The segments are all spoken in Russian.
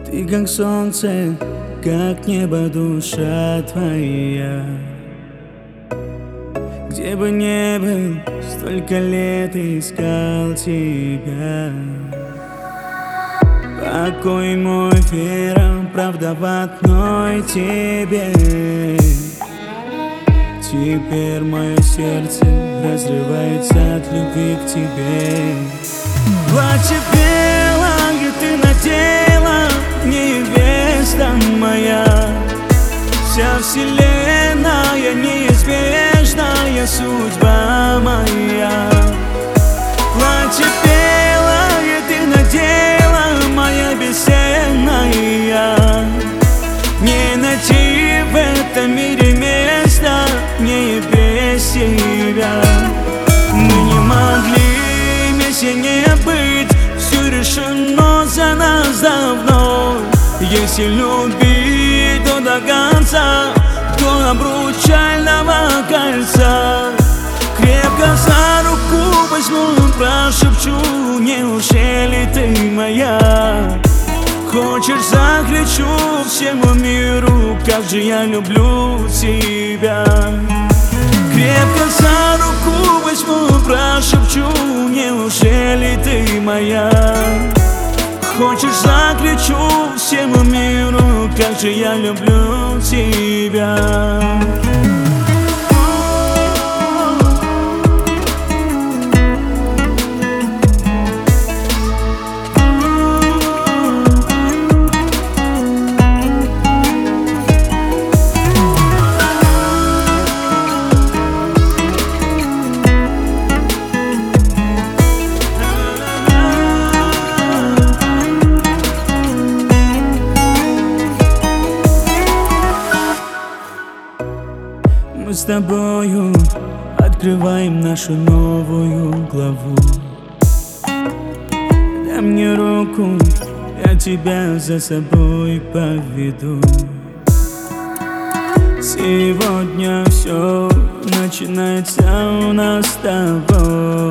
Ты как солнце, как небо, душа твоя. Где бы ни был, столько лет искал тебя. Покой мой, вера, правда в одной тебе. Теперь мое сердце разрывается от любви к тебе. Платье белое ты надела, невеста моя. Вся вселенная, неизбежная судьба моя. Платье белое ты надела, моя бесценная. Не найти в этом мире места мне без тебя. Мы не могли вместе не быть, все решено за нас давно. Если любить, то до конца, до обручального кольца. Крепко за руку возьму, прошепчу: неужели ты моя? Хочешь, закричу всему миру, как же я люблю тебя. Крепко за руку возьму, прошепчу: неужели ты моя? Хочешь, закричу всему миру, как же я люблю тебя. Мы с тобою открываем нашу новую главу. Дай мне руку, я тебя за собой поведу. Сегодня все начинается у нас с тобой.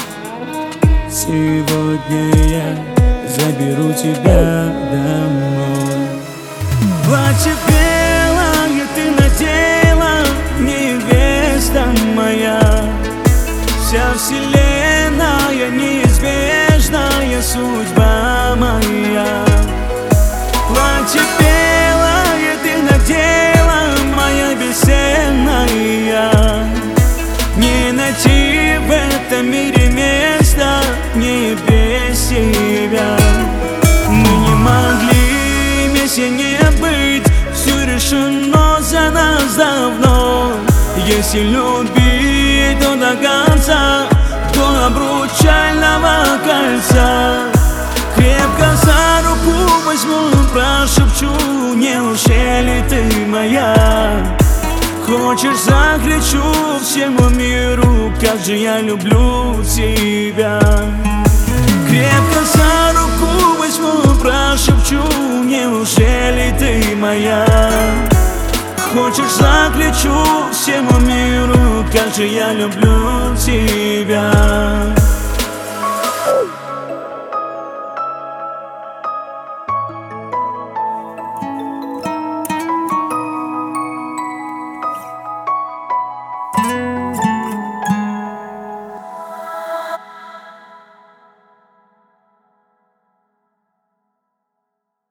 Сегодня я заберу тебя домой. Платье белое ты надела, невеста моя. Вся вселенная, неизбежная судьба моя. Платье белое ты надела, моя бесценная. Не найти в этом мире места мне без тебя. Мы не могли вместе не быть, все решено за нас давно. Если любить, то до конца, до обручального кольца. Крепко за руку возьму, прошепчу: неужели ты моя? Хочешь, закричу всему миру, как же я люблю тебя. Крепко за руку возьму, прошепчу: неужели ты моя? Хочешь, закричу всему миру, как же я люблю тебя.